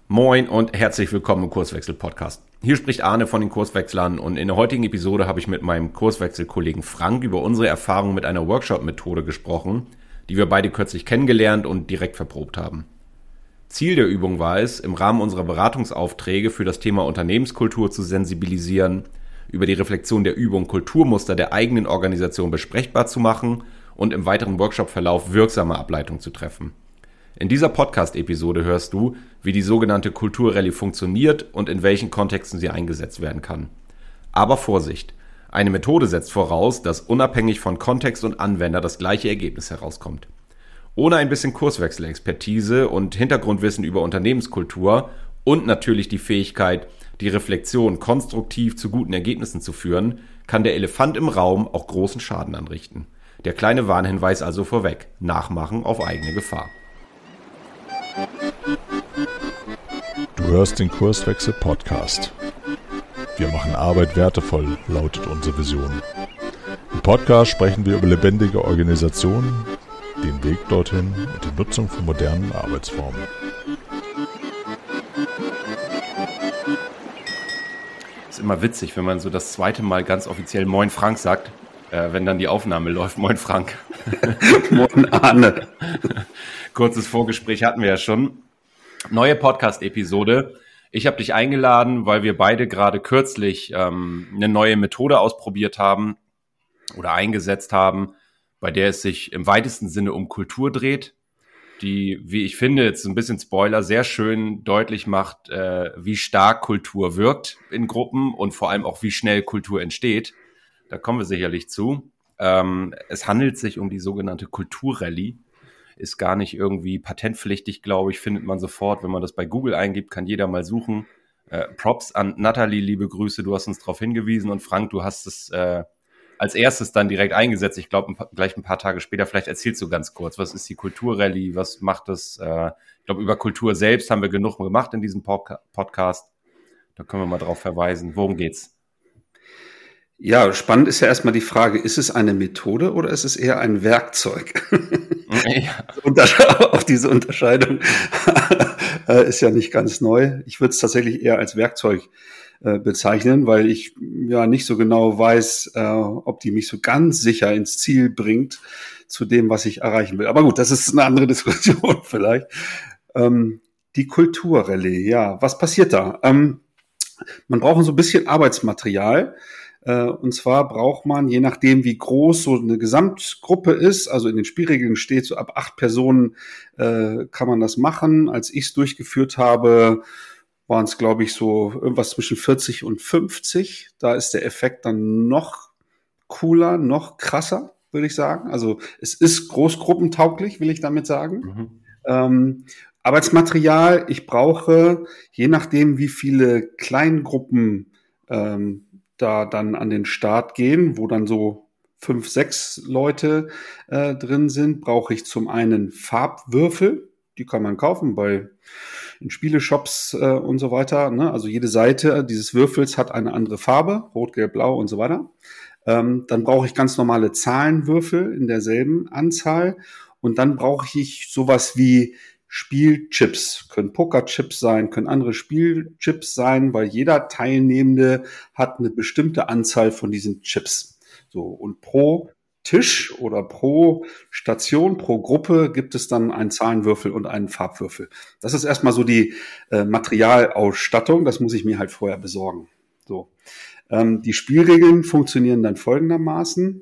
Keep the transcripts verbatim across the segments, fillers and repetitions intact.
Moin und herzlich willkommen im Kurswechsel-Podcast. Hier spricht Arne von den Kurswechslern und in der heutigen Episode habe ich mit meinem Kurswechselkollegen Frank über unsere Erfahrungen mit einer Workshop-Methode gesprochen, die wir beide kürzlich kennengelernt und direkt verprobt haben. Ziel der Übung war es, im Rahmen unserer Beratungsaufträge für das Thema Unternehmenskultur zu sensibilisieren, über die Reflexion der Übung Kulturmuster der eigenen Organisation besprechbar zu machen und im weiteren Workshop-Verlauf wirksame Ableitungen zu treffen. In dieser Podcast-Episode hörst du, wie die sogenannte Kulturrallye funktioniert und in welchen Kontexten sie eingesetzt werden kann. Aber Vorsicht! Eine Methode setzt voraus, dass unabhängig von Kontext und Anwender das gleiche Ergebnis herauskommt. Ohne ein bisschen Kurswechselexpertise und Hintergrundwissen über Unternehmenskultur und natürlich die Fähigkeit, die Reflexion konstruktiv zu guten Ergebnissen zu führen, kann der Elefant im Raum auch großen Schaden anrichten. Der kleine Warnhinweis also vorweg: Nachmachen auf eigene Gefahr. Du hörst den Kurswechsel-Podcast. Wir machen Arbeit wertevoll, lautet unsere Vision. Im Podcast sprechen wir über lebendige Organisationen, den Weg dorthin und die Nutzung von modernen Arbeitsformen. Ist immer witzig, wenn man so das zweite Mal ganz offiziell Moin Frank sagt, äh, wenn dann die Aufnahme läuft. Moin Frank. Moin Arne. Kurzes Vorgespräch hatten wir ja schon. Neue Podcast-Episode. Ich habe dich eingeladen, weil wir beide gerade kürzlich ähm, eine neue Methode ausprobiert haben oder eingesetzt haben, bei der es sich im weitesten Sinne um Kultur dreht, die, wie ich finde, jetzt ein bisschen Spoiler, sehr schön deutlich macht, äh, wie stark Kultur wirkt in Gruppen und vor allem auch, wie schnell Kultur entsteht. Da kommen wir sicherlich zu. Ähm, es handelt sich um die sogenannte Kulturrallye. Ist gar nicht irgendwie patentpflichtig, glaube ich, findet man sofort. Wenn man das bei Google eingibt, kann jeder mal suchen. Äh, Props an Nathalie, liebe Grüße, du hast uns darauf hingewiesen. Und Frank, du hast es äh, als erstes dann direkt eingesetzt. Ich glaube, gleich ein paar Tage später. Vielleicht erzählst du ganz kurz, was ist die Kulturrallye, was macht das? Äh, ich glaube, über Kultur selbst haben wir genug gemacht in diesem Podca- Podcast. Da können wir mal drauf verweisen. Worum geht's? Ja, spannend ist ja erstmal die Frage, ist es eine Methode oder ist es eher ein Werkzeug? Ja. Auch diese Unterscheidung ist ja nicht ganz neu. Ich würde es tatsächlich eher als Werkzeug äh, bezeichnen, weil ich ja nicht so genau weiß, äh, ob die mich so ganz sicher ins Ziel bringt zu dem, was ich erreichen will. Aber gut, das ist eine andere Diskussion vielleicht. Ähm, die Kulturrallye, ja, was passiert da? Ähm, man braucht so ein bisschen Arbeitsmaterial. Und zwar braucht man, je nachdem wie groß so eine Gesamtgruppe ist, also in den Spielregeln steht, so ab acht Personen äh, kann man das machen. Als ich es durchgeführt habe, waren es, glaube ich, so irgendwas zwischen vierzig und fünfzig. Da ist der Effekt dann noch cooler, noch krasser, würde ich sagen. Also es ist großgruppentauglich, will ich damit sagen. Mhm. Ähm, Arbeitsmaterial, ich brauche, je nachdem wie viele Kleingruppen ähm, da dann an den Start gehen, wo dann so fünf, sechs Leute äh, drin sind, brauche ich zum einen Farbwürfel, die kann man kaufen bei in Spieleshops äh, und so weiter. Ne? Also jede Seite dieses Würfels hat eine andere Farbe, rot, gelb, blau und so weiter. Ähm, dann brauche ich ganz normale Zahlenwürfel in derselben Anzahl und dann brauche ich sowas wie Spielchips, können Pokerchips sein, können andere Spielchips sein, weil jeder Teilnehmende hat eine bestimmte Anzahl von diesen Chips. So, und pro Tisch oder pro Station, pro Gruppe gibt es dann einen Zahlenwürfel und einen Farbwürfel. Das ist erstmal so die äh, Materialausstattung, das muss ich mir halt vorher besorgen. So, ähm, die Spielregeln funktionieren dann folgendermaßen,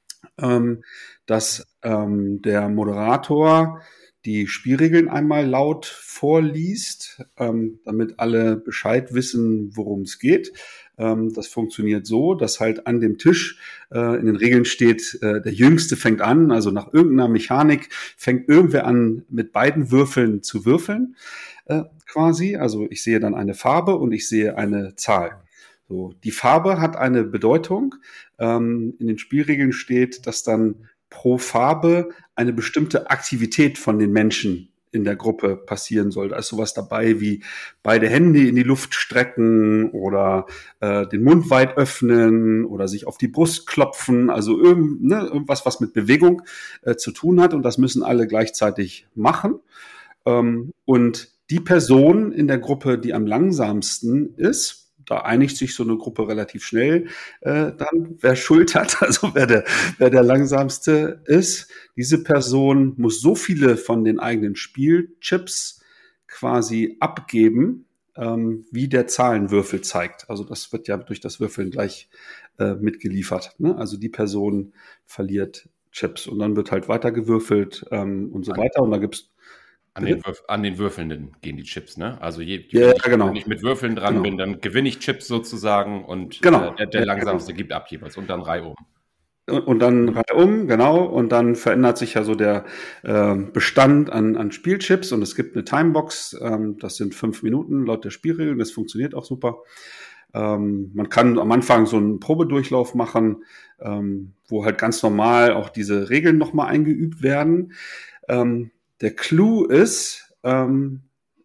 ähm, dass ähm, der Moderator die Spielregeln einmal laut vorliest, ähm, damit alle Bescheid wissen, worum es geht. Ähm, das funktioniert so, dass halt an dem Tisch äh, in den Regeln steht, äh, der Jüngste fängt an, also nach irgendeiner Mechanik fängt irgendwer an, mit beiden Würfeln zu würfeln, äh, quasi. Also ich sehe dann eine Farbe und ich sehe eine Zahl. So, die Farbe hat eine Bedeutung. Ähm, in den Spielregeln steht, dass dann pro Farbe eine bestimmte Aktivität von den Menschen in der Gruppe passieren soll. Da ist sowas dabei wie beide Hände in die Luft strecken oder äh, den Mund weit öffnen oder sich auf die Brust klopfen. Also irgend, ne, irgendwas, was mit Bewegung äh, zu tun hat. Und das müssen alle gleichzeitig machen. Ähm, und die Person in der Gruppe, die am langsamsten ist, da einigt sich so eine Gruppe relativ schnell äh, dann, wer Schuld hat, also wer der, wer der langsamste ist. Diese Person muss so viele von den eigenen Spielchips quasi abgeben, ähm, wie der Zahlenwürfel zeigt. Also das wird ja durch das Würfeln gleich äh, mitgeliefert. Ne? Also die Person verliert Chips und dann wird halt weiter gewürfelt ähm, und so an, weiter. Und da gibt's an den, Würf- an den Würfelnden gehen die Chips, ne? Also je, ja, wenn, ich, genau. wenn ich mit Würfeln dran genau. bin, dann gewinne ich Chips sozusagen und genau. äh, der, der ja, langsamste genau. gibt ab jeweils und dann reihum. Und dann reihum, genau, und dann verändert sich ja so der äh, Bestand an, an Spielchips und es gibt eine Timebox, ähm, das sind fünf Minuten laut der Spielregeln, das funktioniert auch super. Ähm, man kann am Anfang so einen Probedurchlauf machen, ähm, wo halt ganz normal auch diese Regeln nochmal eingeübt werden. Ähm, der Clou ist, ähm,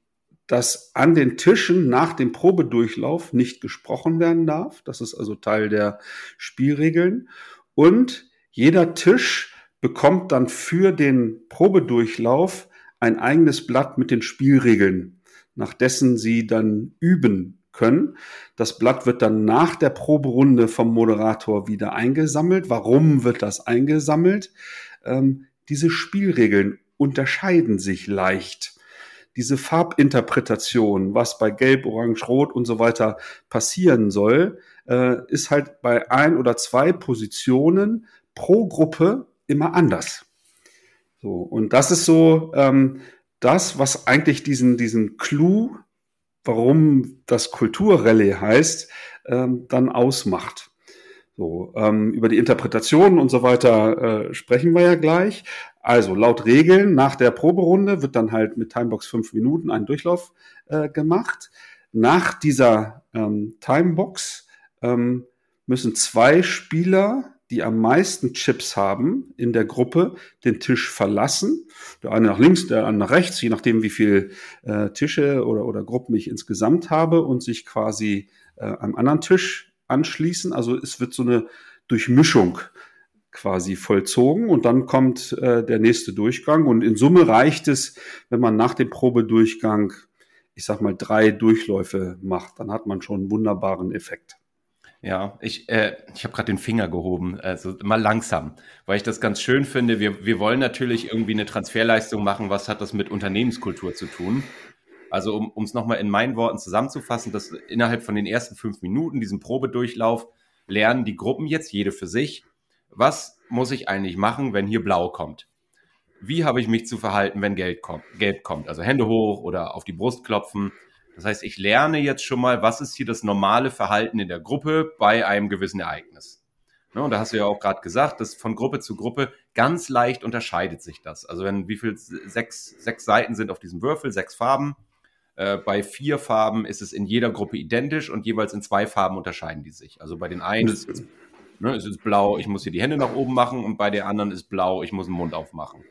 dass an den Tischen nach dem Probedurchlauf nicht gesprochen werden darf. Das ist also Teil der Spielregeln. Und jeder Tisch bekommt dann für den Probedurchlauf ein eigenes Blatt mit den Spielregeln, nach dessen sie dann üben können. Das Blatt wird dann nach der Proberunde vom Moderator wieder eingesammelt. Warum wird das eingesammelt? Ähm, diese Spielregeln unterscheiden sich leicht. Diese Farbinterpretation, was bei Gelb, Orange, Rot und so weiter passieren soll, äh, ist halt bei ein oder zwei Positionen pro Gruppe immer anders. So, und das ist so ähm, das, was eigentlich diesen, diesen Clou, warum das Kulturrallye heißt, ähm, dann ausmacht. So, ähm, über die Interpretationen und so weiter äh, sprechen wir ja gleich. Also laut Regeln nach der Proberunde wird dann halt mit Timebox fünf Minuten ein Durchlauf äh, gemacht. Nach dieser ähm, Timebox ähm, müssen zwei Spieler, die am meisten Chips haben in der Gruppe, den Tisch verlassen. Der eine nach links, der andere nach rechts, je nachdem wie viel äh, Tische oder, oder Gruppen ich insgesamt habe und sich quasi äh, am anderen Tisch anschließen. Also es wird so eine Durchmischung quasi vollzogen und dann kommt äh, der nächste Durchgang und in Summe reicht es, wenn man nach dem Probedurchgang, ich sag mal, drei Durchläufe macht, dann hat man schon einen wunderbaren Effekt. Ja, ich, äh, ich habe gerade den Finger gehoben, also mal langsam, weil ich das ganz schön finde. Wir, wir wollen natürlich irgendwie eine Transferleistung machen. Was hat das mit Unternehmenskultur zu tun? Also um es nochmal in meinen Worten zusammenzufassen, dass innerhalb von den ersten fünf Minuten, diesen Probedurchlauf, lernen die Gruppen jetzt, jede für sich, was muss ich eigentlich machen, wenn hier blau kommt? Wie habe ich mich zu verhalten, wenn gelb kommt? Gelb kommt? Also Hände hoch oder auf die Brust klopfen. Das heißt, ich lerne jetzt schon mal, was ist hier das normale Verhalten in der Gruppe bei einem gewissen Ereignis. Ne, und da hast du ja auch gerade gesagt, dass von Gruppe zu Gruppe ganz leicht unterscheidet sich das. Also wenn wie viel sechs, sechs Seiten sind auf diesem Würfel, sechs Farben. Äh, bei vier Farben ist es in jeder Gruppe identisch und jeweils in zwei Farben unterscheiden die sich. Also bei den einen ist es, ne, es ist blau, ich muss hier die Hände nach oben machen und bei der anderen ist blau, ich muss den Mund aufmachen.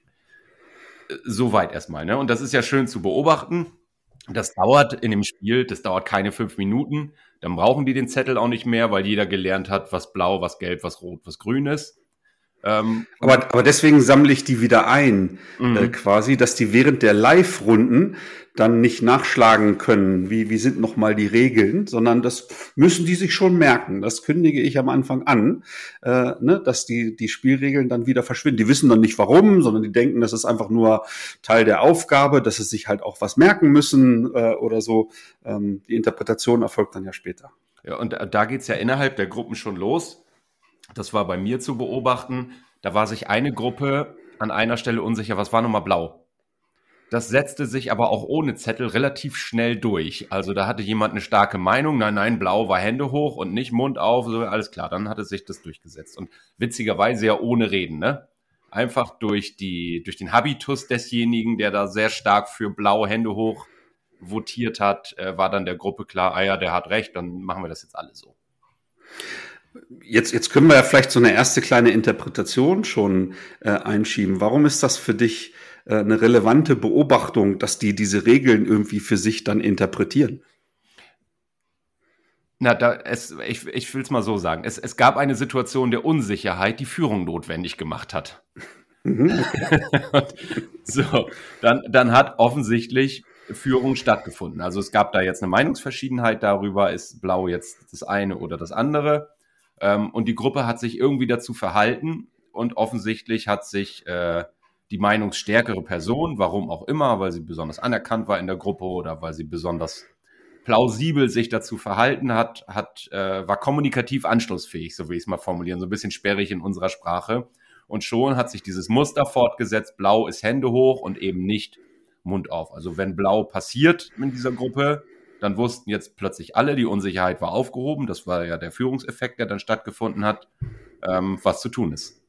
Äh, Soweit erstmal. Ne? Und das ist ja schön zu beobachten. Das dauert in dem Spiel, das dauert keine fünf Minuten. Dann brauchen die den Zettel auch nicht mehr, weil jeder gelernt hat, was blau, was gelb, was rot, was grün ist. Ähm, aber, aber deswegen sammle ich die wieder ein, mhm. äh, quasi, dass die während der Live-Runden dann nicht nachschlagen können, wie, wie sind nochmal die Regeln, sondern das müssen die sich schon merken. Das kündige ich am Anfang an, äh, ne, dass die, die Spielregeln dann wieder verschwinden. Die wissen dann nicht warum, sondern die denken, das ist einfach nur Teil der Aufgabe, dass sie sich halt auch was merken müssen äh, oder so. Ähm, die Interpretation erfolgt dann ja später. Ja, und da geht's ja innerhalb der Gruppen schon los. Das war bei mir zu beobachten. Da war sich eine Gruppe an einer Stelle unsicher, was war nochmal blau? Das setzte sich aber auch ohne Zettel relativ schnell durch. Also da hatte jemand eine starke Meinung, nein, nein, blau war Hände hoch und nicht Mund auf, so alles klar, dann hatte sich das durchgesetzt. Und witzigerweise ja ohne Reden, ne? Einfach durch die, durch den Habitus desjenigen, der da sehr stark für blau Hände hoch votiert hat, äh, war dann der Gruppe klar, ah ja, der hat recht, dann machen wir das jetzt alle so. Jetzt, jetzt können wir ja vielleicht so eine erste kleine Interpretation schon äh, einschieben. Warum ist das für dich äh, eine relevante Beobachtung, dass die diese Regeln irgendwie für sich dann interpretieren? Na, da, es, ich, ich will es mal so sagen. Es, es gab eine Situation der Unsicherheit, die Führung notwendig gemacht hat. Mhm. Und so, dann, dann hat offensichtlich Führung stattgefunden. Also es gab da jetzt eine Meinungsverschiedenheit darüber, ist Blau jetzt das eine oder das andere. Ähm, und die Gruppe hat sich irgendwie dazu verhalten und offensichtlich hat sich äh, die meinungsstärkere Person, warum auch immer, weil sie besonders anerkannt war in der Gruppe oder weil sie besonders plausibel sich dazu verhalten hat, hat äh, war kommunikativ anschlussfähig, so will ich es mal formulieren, so ein bisschen sperrig in unserer Sprache. Und schon hat sich dieses Muster fortgesetzt, Blau ist Hände hoch und eben nicht Mund auf. Also wenn Blau passiert in dieser Gruppe, dann wussten jetzt plötzlich alle, die Unsicherheit war aufgehoben, das war ja der Führungseffekt, der dann stattgefunden hat, ähm, was zu tun ist.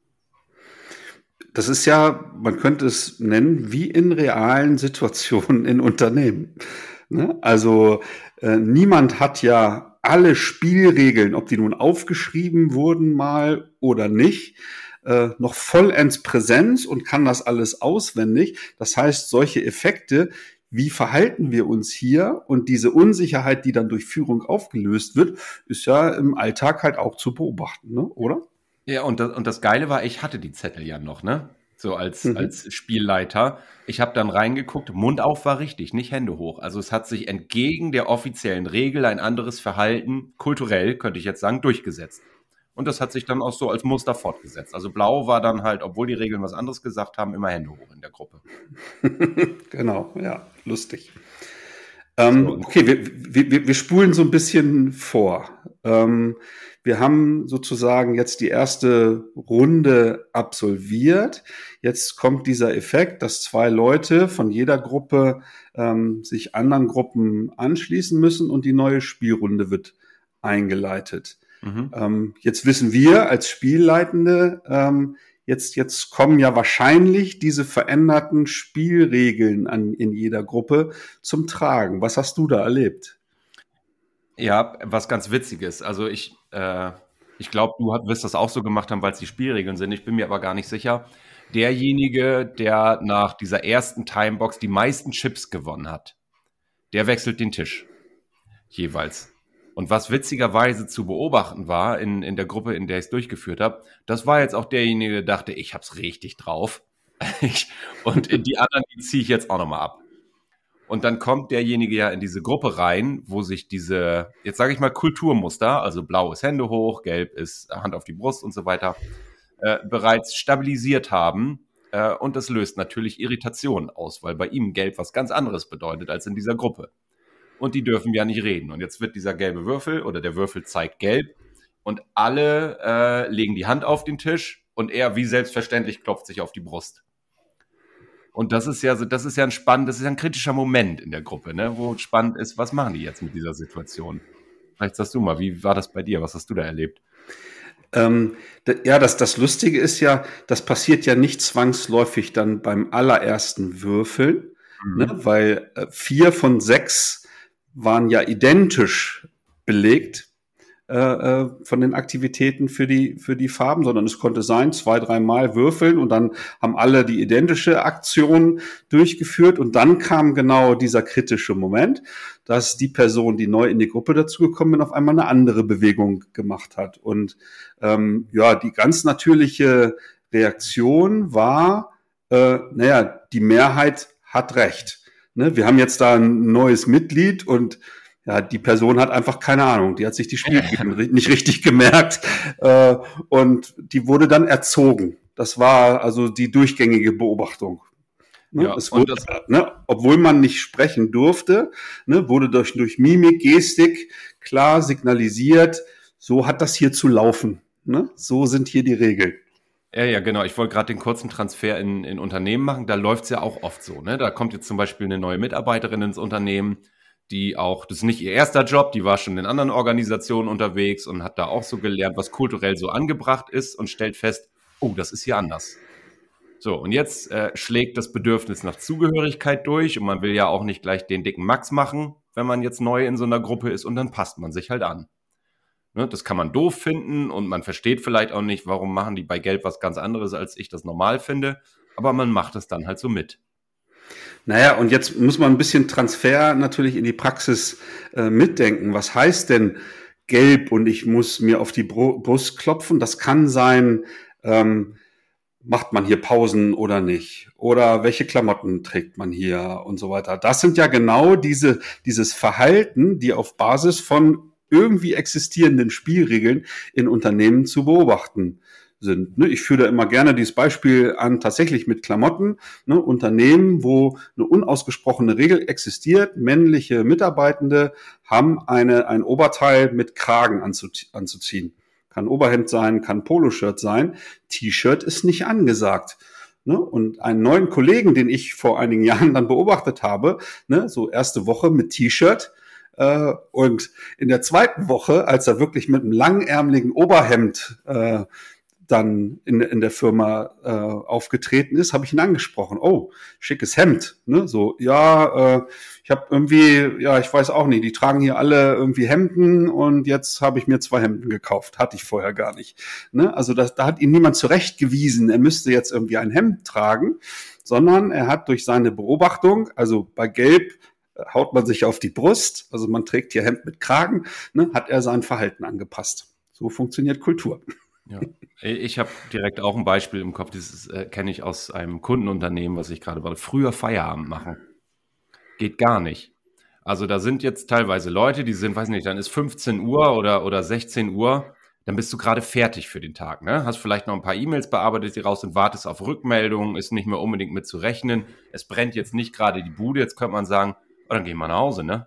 Das ist ja, man könnte es nennen, wie in realen Situationen in Unternehmen. Ne? Also äh, niemand hat ja alle Spielregeln, ob die nun aufgeschrieben wurden mal oder nicht, äh, noch vollends Präsenz und kann das alles auswendig. Das heißt, solche Effekte, wie verhalten wir uns hier und diese Unsicherheit, die dann durch Führung aufgelöst wird, ist ja im Alltag halt auch zu beobachten, ne? Oder? Ja, und das, und das Geile war, ich hatte die Zettel ja noch, ne? So als, mhm. als Spielleiter. Ich habe dann reingeguckt, Mund auf war richtig, nicht Hände hoch. Also es hat sich entgegen der offiziellen Regel ein anderes Verhalten, kulturell, könnte ich jetzt sagen, durchgesetzt. Und das hat sich dann auch so als Muster fortgesetzt. Also Blau war dann halt, obwohl die Regeln was anderes gesagt haben, immer Hände hoch in der Gruppe. Genau, ja, lustig. Ähm, okay, wir, wir, wir spulen so ein bisschen vor. Ähm, wir haben sozusagen jetzt die erste Runde absolviert. Jetzt kommt dieser Effekt, dass zwei Leute von jeder Gruppe ähm, sich anderen Gruppen anschließen müssen und die neue Spielrunde wird eingeleitet. Mhm. Ähm, jetzt wissen wir als Spielleitende, ähm, Jetzt, jetzt kommen ja wahrscheinlich diese veränderten Spielregeln an, in jeder Gruppe zum Tragen. Was hast du da erlebt? Ja, was ganz Witziges. Also ich, äh, ich glaube, du wirst das auch so gemacht haben, weil es die Spielregeln sind. Ich bin mir aber gar nicht sicher. Derjenige, der nach dieser ersten Timebox die meisten Chips gewonnen hat, der wechselt den Tisch. Jeweils. Und was witzigerweise zu beobachten war in, in der Gruppe, in der ich es durchgeführt habe, das war jetzt auch derjenige, der dachte, ich hab's richtig drauf. Und in die anderen, die ziehe ich jetzt auch nochmal ab. Und dann kommt derjenige ja in diese Gruppe rein, wo sich diese, jetzt sage ich mal, Kulturmuster, also blau ist Hände hoch, gelb ist Hand auf die Brust und so weiter, äh, bereits stabilisiert haben. Äh, und das löst natürlich Irritationen aus, weil bei ihm gelb was ganz anderes bedeutet als in dieser Gruppe. Und die dürfen ja nicht reden. Und jetzt wird dieser gelbe Würfel oder der Würfel zeigt gelb und alle äh, legen die Hand auf den Tisch und er wie selbstverständlich klopft sich auf die Brust. Und das ist ja so, das ist ja ein spannend, das ist ja ein kritischer Moment in der Gruppe, ne, wo spannend ist, was machen die jetzt mit dieser Situation? Vielleicht sagst du mal, wie war das bei dir? Was hast du da erlebt? Ähm, d- ja, das, das Lustige ist ja, das passiert ja nicht zwangsläufig dann beim allerersten Würfeln, mhm. ne, weil äh, vier von sechs waren ja identisch belegt äh, äh, von den Aktivitäten für die für die Farben, sondern es konnte sein, zwei, dreimal würfeln und dann haben alle die identische Aktion durchgeführt und dann kam genau dieser kritische Moment, dass die Person, die neu in die Gruppe dazugekommen ist, auf einmal eine andere Bewegung gemacht hat. Und ähm, ja, die ganz natürliche Reaktion war, äh, naja, die Mehrheit hat recht. Ne, wir haben jetzt da ein neues Mitglied und ja, die Person hat einfach keine Ahnung, die hat sich die Spielregeln nicht richtig gemerkt äh, und die wurde dann erzogen. Das war also die durchgängige Beobachtung. Ne, ja, es wurde, das, ne, obwohl man nicht sprechen durfte, ne, wurde durch, durch Mimik, Gestik klar signalisiert, so hat das hier zu laufen. Ne? So sind hier die Regeln. Ja, ja, genau. Ich wollte gerade den kurzen Transfer in, in Unternehmen machen. Da läuft's ja auch oft so, ne? Da kommt jetzt zum Beispiel eine neue Mitarbeiterin ins Unternehmen, die auch, das ist nicht ihr erster Job, die war schon in anderen Organisationen unterwegs und hat da auch so gelernt, was kulturell so angebracht ist und stellt fest, oh, das ist hier anders. So, und jetzt äh, schlägt das Bedürfnis nach Zugehörigkeit durch und man will ja auch nicht gleich den dicken Max machen, wenn man jetzt neu in so einer Gruppe ist und dann passt man sich halt an. Ne, das kann man doof finden und man versteht vielleicht auch nicht, warum machen die bei Gelb was ganz anderes, als ich das normal finde. Aber man macht es dann halt so mit. Naja, und jetzt muss man ein bisschen Transfer natürlich in die Praxis äh, mitdenken. Was heißt denn Gelb und ich muss mir auf die Brust klopfen? Das kann sein, ähm, macht man hier Pausen oder nicht? Oder welche Klamotten trägt man hier und so weiter? Das sind ja genau diese, dieses Verhalten, die auf Basis von irgendwie existierenden Spielregeln in Unternehmen zu beobachten sind. Ich führe da immer gerne dieses Beispiel an, tatsächlich mit Klamotten. Ne, Unternehmen, wo eine unausgesprochene Regel existiert, männliche Mitarbeitende haben eine, ein Oberteil mit Kragen anzuziehen. Kann Oberhemd sein, kann Poloshirt sein. T-Shirt ist nicht angesagt. Ne? Und einen neuen Kollegen, den ich vor einigen Jahren dann beobachtet habe, ne, so erste Woche mit T-Shirt, äh, und in der zweiten Woche, als er wirklich mit einem langärmeligen Oberhemd äh, dann in, in der Firma äh, aufgetreten ist, habe ich ihn angesprochen. Oh, schickes Hemd. Ne? So, ja, äh, ich habe irgendwie, ja, ich weiß auch nicht, die tragen hier alle irgendwie Hemden und jetzt habe ich mir zwei Hemden gekauft. Hatte ich vorher gar nicht. Ne? Also das, da hat ihn niemand zurechtgewiesen, er müsste jetzt irgendwie ein Hemd tragen, sondern er hat durch seine Beobachtung, also bei Gelb haut man sich auf die Brust, also man trägt hier Hemd mit Kragen, ne, hat er sein Verhalten angepasst. So funktioniert Kultur. Ja. Ich habe direkt auch ein Beispiel im Kopf, das äh, kenne ich aus einem Kundenunternehmen, was ich gerade war. Früher Feierabend machen. Geht gar nicht. Also da sind jetzt teilweise Leute, die sind, weiß nicht, dann ist fünfzehn Uhr oder, oder sechzehn Uhr, dann bist du gerade fertig für den Tag. Ne? Hast vielleicht noch ein paar E-Mails bearbeitet, die raus sind, wartest auf Rückmeldungen, ist nicht mehr unbedingt mit zu rechnen. Es brennt jetzt nicht gerade die Bude, jetzt könnte man sagen, oh, dann gehen wir nach Hause, ne?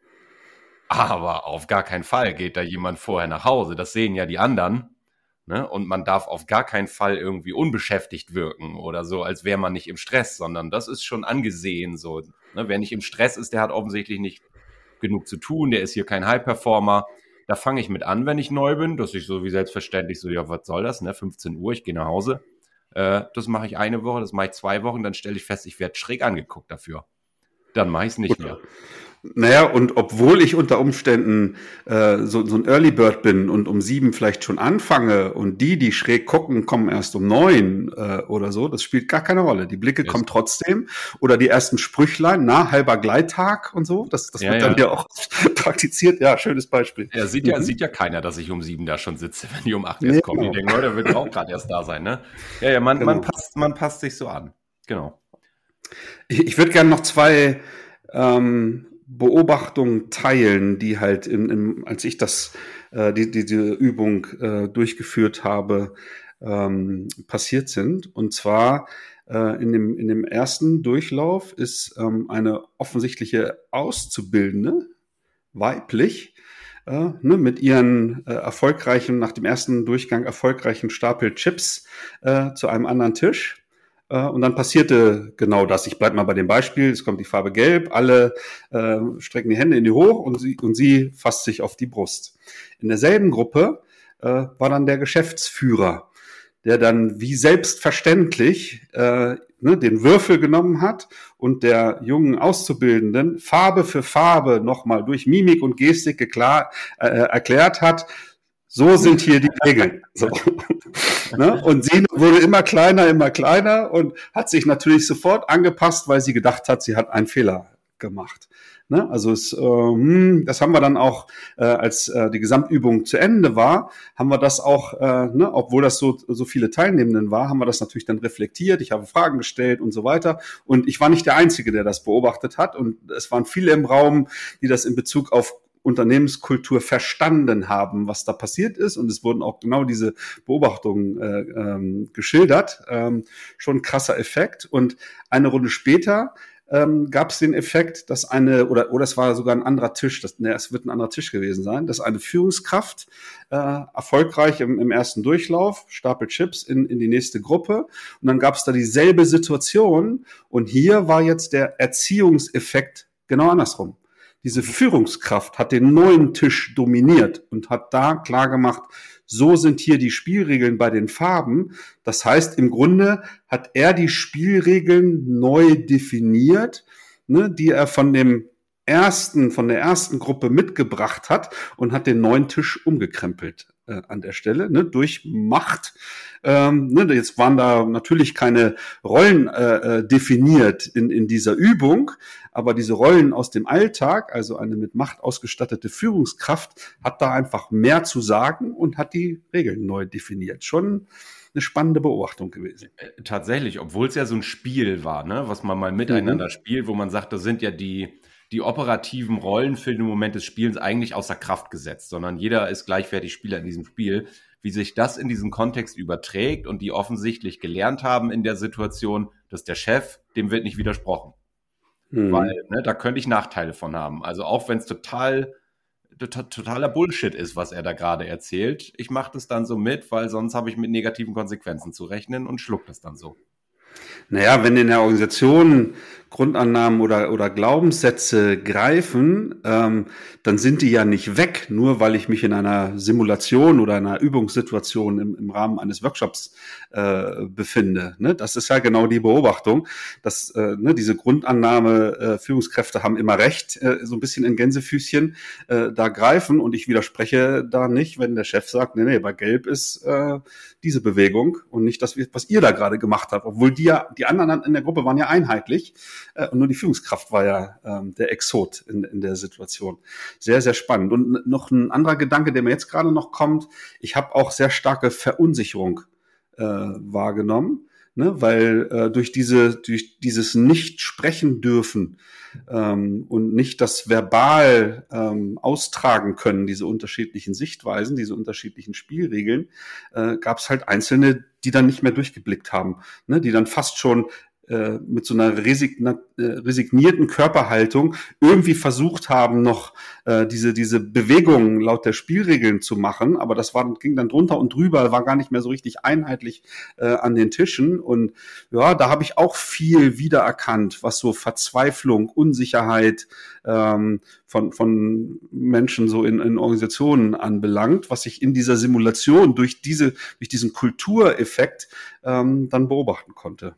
Aber auf gar keinen Fall geht da jemand vorher nach Hause. Das sehen ja die anderen. Ne? Und man darf auf gar keinen Fall irgendwie unbeschäftigt wirken oder so, als wäre man nicht im Stress, sondern das ist schon angesehen so. Ne? Wer nicht im Stress ist, der hat offensichtlich nicht genug zu tun, der ist hier kein High-Performer. Da fange ich mit an, wenn ich neu bin, dass ich so wie selbstverständlich so, ja, was soll das, ne? fünfzehn Uhr, ich gehe nach Hause. Äh, das mache ich eine Woche, das mache ich zwei Wochen, dann stelle ich fest, ich werde schräg angeguckt dafür. Dann mache ich es nicht mehr. Naja, und obwohl ich unter Umständen äh, so, so ein Early Bird bin und um sieben vielleicht schon anfange und die, die schräg gucken, kommen erst um neun äh, oder so, das spielt gar keine Rolle. Die Blicke yes. kommen trotzdem. Oder die ersten Sprüchlein, na, halber Gleittag und so, das, das ja, wird ja. dann ja auch praktiziert. Ja, schönes Beispiel. Ja, sieht ja, mhm. sieht ja keiner, dass ich um sieben da schon sitze, wenn die um acht erst nee, kommen. Genau. Die denken, Leute, wird auch gerade erst da sein, ne? Ja, ja, man, genau. man, passt, man passt sich so an. Genau. Ich, ich würde gerne noch zwei ähm, Beobachtungen teilen, die halt in, in, als ich das äh, die, die, diese Übung äh, durchgeführt habe, ähm, passiert sind. Und zwar äh, in dem in dem ersten Durchlauf ist ähm, eine offensichtliche Auszubildende, weiblich, äh, ne, mit ihren äh, erfolgreichen, nach dem ersten Durchgang erfolgreichen Stapel Chips äh, zu einem anderen Tisch. Und dann passierte genau das. Ich bleibe mal bei dem Beispiel. Es kommt die Farbe Gelb. Alle äh, strecken die Hände in die hoch und sie, und sie fasst sich auf die Brust. In derselben Gruppe äh, war dann der Geschäftsführer, der dann wie selbstverständlich äh, ne, den Würfel genommen hat und der jungen Auszubildenden Farbe für Farbe nochmal durch Mimik und Gestik geklar, äh, erklärt hat, so sind hier die Regeln. So. Ne? Und sie wurde immer kleiner, immer kleiner und hat sich natürlich sofort angepasst, weil sie gedacht hat, sie hat einen Fehler gemacht. Ne? Also es, äh, das haben wir dann auch, äh, als äh, die Gesamtübung zu Ende war, haben wir das auch, äh, ne, obwohl das so, so viele Teilnehmenden war, haben wir das natürlich dann reflektiert. Ich habe Fragen gestellt und so weiter. Und ich war nicht der Einzige, der das beobachtet hat. Und es waren viele im Raum, die das in Bezug auf Unternehmenskultur verstanden haben, was da passiert ist. Und es wurden auch genau diese Beobachtungen äh, ähm, geschildert. Ähm, schon ein krasser Effekt. Und eine Runde später ähm, gab es den Effekt, dass eine, oder oder es war sogar ein anderer Tisch, das, ne, es wird ein anderer Tisch gewesen sein, dass eine Führungskraft äh, erfolgreich im, im ersten Durchlauf, Stapel Chips in, in die nächste Gruppe. Und dann gab es da dieselbe Situation. Und hier war jetzt der Erziehungseffekt genau andersrum. Diese Führungskraft hat den neuen Tisch dominiert und hat da klar gemacht, so sind hier die Spielregeln bei den Farben. Das heißt, im Grunde hat er die Spielregeln neu definiert, ne, die er von dem ersten, von der ersten Gruppe mitgebracht hat und hat den neuen Tisch umgekrempelt äh, an der Stelle, ne, durch Macht. Ähm, ne, jetzt waren da natürlich keine Rollen äh, definiert in, in dieser Übung, aber diese Rollen aus dem Alltag, also eine mit Macht ausgestattete Führungskraft, hat da einfach mehr zu sagen und hat die Regeln neu definiert. Schon eine spannende Beobachtung gewesen. Äh, tatsächlich, obwohl es ja so ein Spiel war, ne, was man mal miteinander mhm. spielt, wo man sagt, da sind ja die, die operativen Rollen für den Moment des Spielens eigentlich außer Kraft gesetzt, sondern jeder ist gleichwertig Spieler in diesem Spiel. Wie sich das in diesen Kontext überträgt und die offensichtlich gelernt haben in der Situation, dass der Chef, dem wird nicht widersprochen. Mhm. Weil, ne, da könnte ich Nachteile von haben. Also auch wenn es total, total totaler Bullshit ist, was er da gerade erzählt, ich mache das dann so mit, weil sonst habe ich mit negativen Konsequenzen zu rechnen und schluck das dann so. Naja, wenn in der Organisation Grundannahmen oder, oder Glaubenssätze greifen, ähm, dann sind die ja nicht weg, nur weil ich mich in einer Simulation oder einer Übungssituation im, im Rahmen eines Workshops äh, befinde. Ne? Das ist ja genau die Beobachtung, dass äh, ne, diese Grundannahme, äh, Führungskräfte haben immer recht, äh, so ein bisschen in Gänsefüßchen äh, da greifen und ich widerspreche da nicht, wenn der Chef sagt, nee, nee, bei Gelb ist äh, diese Bewegung und nicht das, was ihr da gerade gemacht habt, obwohl die ja, die anderen in der Gruppe waren ja einheitlich. Und nur die Führungskraft war ja ähm, der Exot in, in der Situation. Sehr, sehr spannend. Und noch ein anderer Gedanke, der mir jetzt gerade noch kommt. Ich habe auch sehr starke Verunsicherung äh, wahrgenommen, ne? Weil äh, durch diese, durch dieses Nicht-Sprechen dürfen ähm, und nicht das verbal ähm, austragen können, diese unterschiedlichen Sichtweisen, diese unterschiedlichen Spielregeln, äh, gab es halt Einzelne, die dann nicht mehr durchgeblickt haben, ne? Die dann fast schon mit so einer resigna- resignierten Körperhaltung irgendwie versucht haben, noch äh, diese diese Bewegungen laut der Spielregeln zu machen, aber das war, ging dann drunter und drüber, war gar nicht mehr so richtig einheitlich äh, an den Tischen und ja, da habe ich auch viel wiedererkannt, was so Verzweiflung, Unsicherheit ähm, von von Menschen so in, in Organisationen anbelangt, was ich in dieser Simulation durch diese durch diesen Kultureffekt ähm, dann beobachten konnte.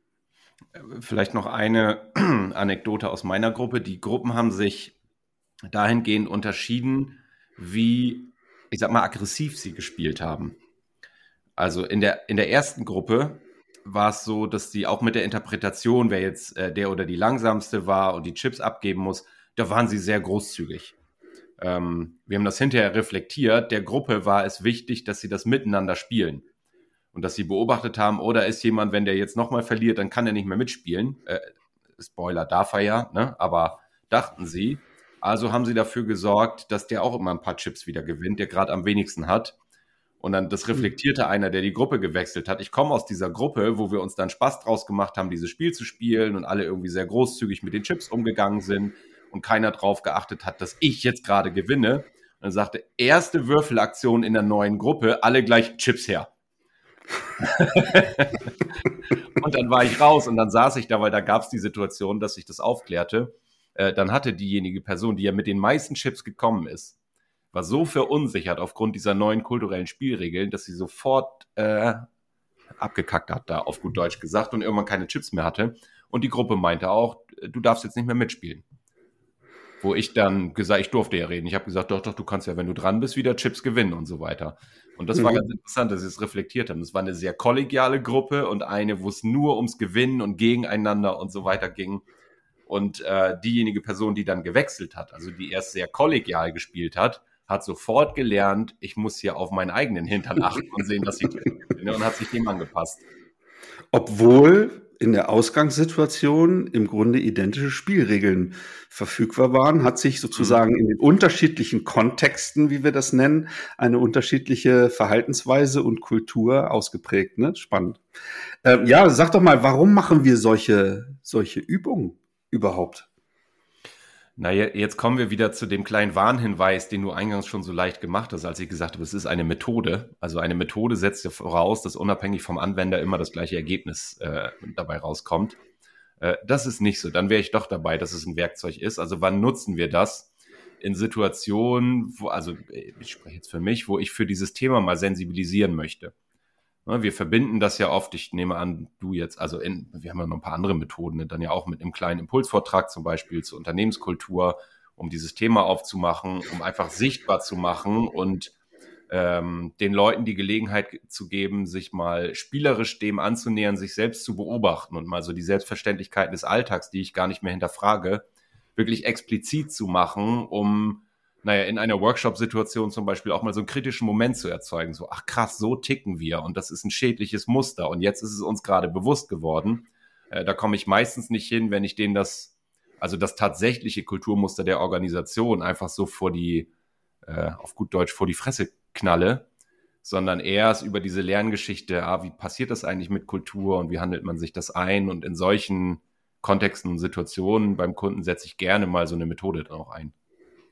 Vielleicht noch eine Anekdote aus meiner Gruppe. Die Gruppen haben sich dahingehend unterschieden, wie, ich sag mal, aggressiv sie gespielt haben. Also in der, in der ersten Gruppe war es so, dass die auch mit der Interpretation, wer jetzt äh, der oder die langsamste war und die Chips abgeben muss, da waren sie sehr großzügig. Ähm, wir haben das hinterher reflektiert. Der Gruppe war es wichtig, dass sie das miteinander spielen. Und dass sie beobachtet haben, oder ist jemand, wenn der jetzt nochmal verliert, dann kann er nicht mehr mitspielen. Äh, Spoiler darf er ja, ne? Aber dachten sie. Also haben sie dafür gesorgt, dass der auch immer ein paar Chips wieder gewinnt, der gerade am wenigsten hat. Und dann das reflektierte einer, der die Gruppe gewechselt hat. Ich komme aus dieser Gruppe, wo wir uns dann Spaß draus gemacht haben, dieses Spiel zu spielen und alle irgendwie sehr großzügig mit den Chips umgegangen sind und keiner drauf geachtet hat, dass ich jetzt gerade gewinne. Und dann sagte, erste Würfelaktion in der neuen Gruppe, alle gleich Chips her. Und dann war ich raus und dann saß ich da, weil da gab es die Situation, dass ich das aufklärte. Äh, dann hatte diejenige Person, die ja mit den meisten Chips gekommen ist, war so verunsichert aufgrund dieser neuen kulturellen Spielregeln, dass sie sofort äh, abgekackt hat, da auf gut Deutsch gesagt, und irgendwann keine Chips mehr hatte. Und die Gruppe meinte auch, du darfst jetzt nicht mehr mitspielen. Wo ich dann gesagt, ich durfte ja reden. Ich habe gesagt, doch, doch, du kannst ja, wenn du dran bist, wieder Chips gewinnen und so weiter. Und das mhm. war ganz interessant, dass sie es reflektiert haben. Es war eine sehr kollegiale Gruppe und eine, wo es nur ums Gewinnen und Gegeneinander und so weiter ging. Und äh, diejenige Person, die dann gewechselt hat, also die erst sehr kollegial gespielt hat, hat sofort gelernt, ich muss hier auf meinen eigenen Hintern achten und sehen, dass ich gewinne, und hat sich dem angepasst. Obwohl in der Ausgangssituation im Grunde identische Spielregeln verfügbar waren, hat sich sozusagen in den unterschiedlichen Kontexten, wie wir das nennen, eine unterschiedliche Verhaltensweise und Kultur ausgeprägt. Ne? Spannend. Ähm, ja, sag doch mal, warum machen wir solche, solche Übungen überhaupt? Na, jetzt kommen wir wieder zu dem kleinen Warnhinweis, den du eingangs schon so leicht gemacht hast, als ich gesagt habe, es ist eine Methode. Also eine Methode setzt ja voraus, dass unabhängig vom Anwender immer das gleiche Ergebnis äh, dabei rauskommt. Äh, das ist nicht so. Dann wäre ich doch dabei, dass es ein Werkzeug ist. Also wann nutzen wir das? In Situationen, wo, also ich spreche jetzt für mich, wo ich für dieses Thema mal sensibilisieren möchte. Wir verbinden das ja oft, ich nehme an, du jetzt, also in, wir haben ja noch ein paar andere Methoden, dann ja auch mit einem kleinen Impulsvortrag zum Beispiel zur Unternehmenskultur, um dieses Thema aufzumachen, um einfach sichtbar zu machen und ähm, den Leuten die Gelegenheit zu geben, sich mal spielerisch dem anzunähern, sich selbst zu beobachten und mal so die Selbstverständlichkeiten des Alltags, die ich gar nicht mehr hinterfrage, wirklich explizit zu machen, um naja, in einer Workshop-Situation zum Beispiel auch mal so einen kritischen Moment zu erzeugen. So, ach krass, so ticken wir und das ist ein schädliches Muster und jetzt ist es uns gerade bewusst geworden. Äh, da komme ich meistens nicht hin, wenn ich denen das, also das tatsächliche Kulturmuster der Organisation einfach so vor die, äh, auf gut Deutsch, vor die Fresse knalle, sondern erst über diese Lerngeschichte, ah, wie passiert das eigentlich mit Kultur und wie handelt man sich das ein? Und in solchen Kontexten und Situationen beim Kunden setze ich gerne mal so eine Methode dann auch ein.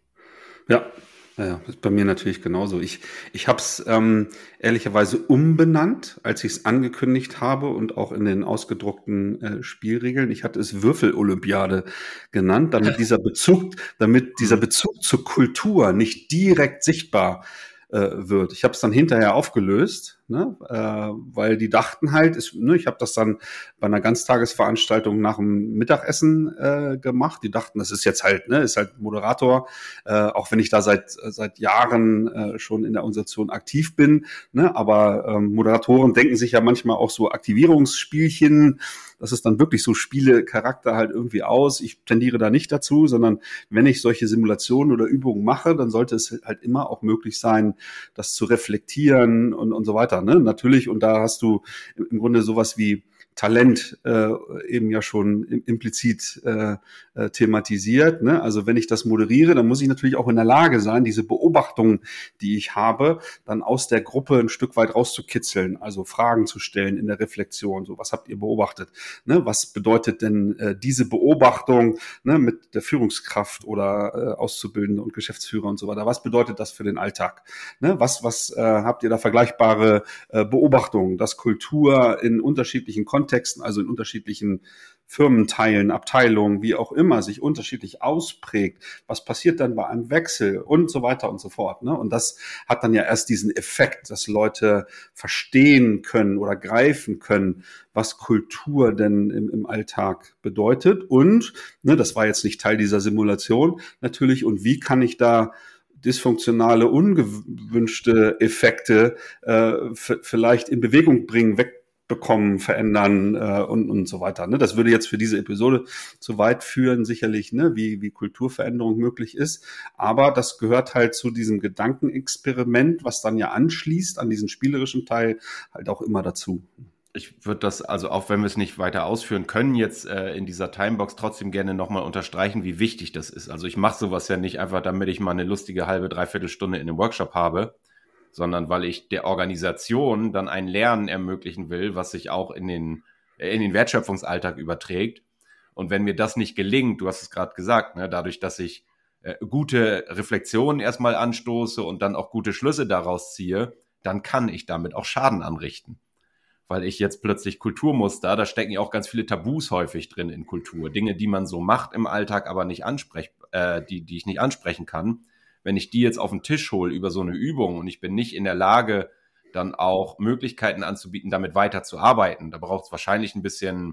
Ja, ja, das ist bei mir natürlich genauso. Ich, ich habe es ähm, ehrlicherweise umbenannt, als ich es angekündigt habe und auch in den ausgedruckten äh, Spielregeln. Ich hatte es Würfel-Olympiade genannt, damit dieser Bezug, damit dieser Bezug zur Kultur nicht direkt sichtbar äh, wird. Ich habe es dann hinterher aufgelöst, ne, äh, weil die dachten halt, ist, ne, ich habe das dann bei einer Ganztagesveranstaltung nach dem Mittagessen äh, gemacht. Die dachten, das ist jetzt halt, ne, ist halt Moderator, äh, auch wenn ich da seit seit Jahren äh, schon in der Organisation aktiv bin, ne, aber ähm, Moderatoren denken sich ja manchmal auch so Aktivierungsspielchen. Das ist dann wirklich so Spielecharakter halt irgendwie aus. Ich tendiere da nicht dazu, sondern wenn ich solche Simulationen oder Übungen mache, dann sollte es halt immer auch möglich sein, das zu reflektieren und, und so weiter. Ne? Natürlich, und da hast du im Grunde sowas wie Talent äh, eben ja schon implizit äh, äh, thematisiert. Ne? Also wenn ich das moderiere, dann muss ich natürlich auch in der Lage sein, diese Beobachtungen, die ich habe, dann aus der Gruppe ein Stück weit rauszukitzeln, also Fragen zu stellen in der Reflexion. So, was habt ihr beobachtet? Ne? Was bedeutet denn äh, diese Beobachtung, ne, mit der Führungskraft oder äh, Auszubildende und Geschäftsführer und so weiter? Was bedeutet das für den Alltag? Ne? Was, was äh, habt ihr da vergleichbare äh, Beobachtungen, dass Kultur in unterschiedlichen Kontexten Kontexten, also in unterschiedlichen Firmenteilen, Abteilungen, wie auch immer, sich unterschiedlich ausprägt. Was passiert dann bei einem Wechsel und so weiter und so fort. Ne? Und das hat dann ja erst diesen Effekt, dass Leute verstehen können oder greifen können, was Kultur denn im, im Alltag bedeutet. Und, ne, das war jetzt nicht Teil dieser Simulation natürlich, und wie kann ich da dysfunktionale, ungewünschte Effekte äh, f- vielleicht in Bewegung bringen, weg bekommen, verändern äh, und und so weiter. Ne? Das würde jetzt für diese Episode zu weit führen, sicherlich, ne? wie wie Kulturveränderung möglich ist. Aber das gehört halt zu diesem Gedankenexperiment, was dann ja anschließt an diesen spielerischen Teil, halt auch immer dazu. Ich würde das, also auch wenn wir es nicht weiter ausführen können, jetzt äh, in dieser Timebox trotzdem gerne nochmal unterstreichen, wie wichtig das ist. Also ich mache sowas ja nicht einfach, damit ich mal eine lustige halbe, dreiviertel Stunde in einem Workshop habe, sondern weil ich der Organisation dann ein Lernen ermöglichen will, was sich auch in den, in den Wertschöpfungsalltag überträgt. Und wenn mir das nicht gelingt, du hast es gerade gesagt, ne, dadurch, dass ich äh, gute Reflexionen erstmal anstoße und dann auch gute Schlüsse daraus ziehe, dann kann ich damit auch Schaden anrichten. Weil ich jetzt plötzlich Kulturmuster, da stecken ja auch ganz viele Tabus häufig drin in Kultur. Dinge, die man so macht im Alltag, aber nicht ansprech, äh, die, die ich nicht ansprechen kann. Wenn ich die jetzt auf den Tisch hole über so eine Übung und ich bin nicht in der Lage, dann auch Möglichkeiten anzubieten, damit weiterzuarbeiten, da braucht es wahrscheinlich ein bisschen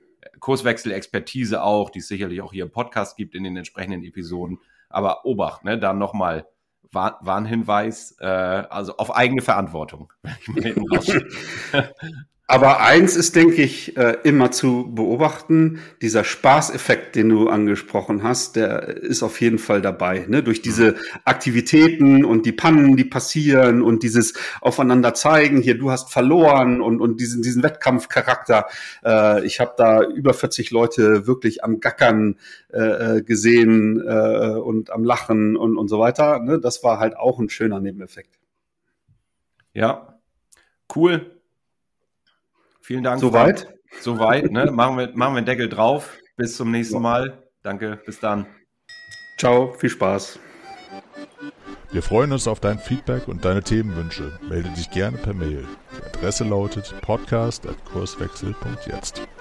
Kurswechsel-Expertise auch, die es sicherlich auch hier im Podcast gibt in den entsprechenden Episoden. Aber Obacht, ne, dann nochmal Warn- Warnhinweis, äh, also auf eigene Verantwortung. Aber eins ist, denke ich, äh, immer zu beobachten, dieser Spaßeffekt, den du angesprochen hast, der ist auf jeden Fall dabei. Ne? Durch diese Aktivitäten und die Pannen, die passieren und dieses Aufeinander zeigen, hier, du hast verloren und, und diesen, diesen Wettkampfcharakter. Äh, ich habe da über vierzig Leute wirklich am Gackern äh, gesehen äh, und am Lachen und, und so weiter. Ne? Das war halt auch ein schöner Nebeneffekt. Ja, cool. Vielen Dank. Soweit? Soweit, ne? Machen wir, machen wir einen Deckel drauf. Bis zum nächsten Mal. Danke, bis dann. Ciao, viel Spaß. Wir freuen uns auf dein Feedback und deine Themenwünsche. Melde dich gerne per Mail. Die Adresse lautet podcast at kurswechsel punkt jetzt.